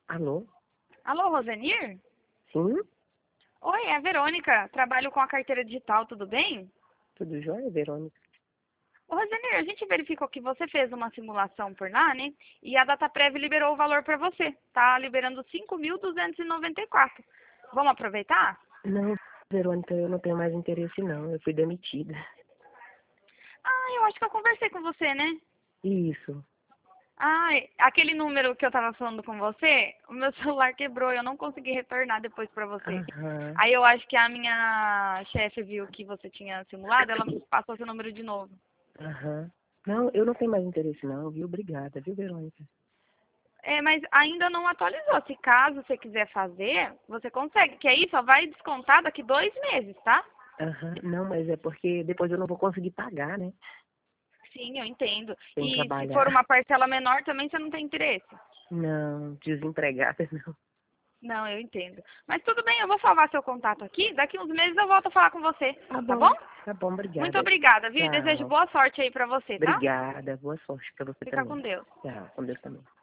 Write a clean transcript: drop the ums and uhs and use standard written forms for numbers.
Alô? Alô, Rosenir? Sim? Oi, é a Verônica. Trabalho com a carteira digital, tudo bem? Tudo jóia, Verônica? Ô, Rosenir, a gente verificou que você fez uma simulação por lá, né? E a DataPrev liberou o valor para você. Tá liberando 5.294. Vamos aproveitar? Não, Verônica, eu não tenho mais interesse não. Eu fui demitida. Ah, eu acho que eu conversei com você, né? Isso. Ah, aquele número que eu tava falando com você, o meu celular quebrou, eu não consegui retornar depois pra você. Aham. Aí eu acho que a minha chefe viu que você tinha simulado, ela me passou seu número de novo. Aham. Não, eu não tenho mais interesse não, viu? Obrigada, viu, Verônica? É, mas ainda não atualizou. Se caso você quiser fazer, você consegue. Que aí só vai descontar daqui 2 meses, tá? Aham. Não, mas é porque depois eu não vou conseguir pagar, né? Sim, eu entendo. Sem E se for trabalhar. uma parcela menor, também você não tem interesse. Não, desempregada não. Não, eu entendo. Mas tudo bem, eu vou salvar seu contato aqui. Daqui uns meses eu volto a falar com você, tá bom? Tá bom, Muito obrigada. obrigada, viu? E desejo Tchau. boa sorte aí pra você, tá? Obrigada, boa sorte pra você Fica também. com Deus. Tchau, com Deus também.